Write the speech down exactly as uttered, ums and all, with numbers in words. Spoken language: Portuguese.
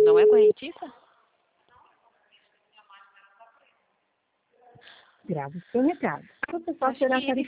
Não é correntista? Grave o seu recado. O pessoal Acho será que ele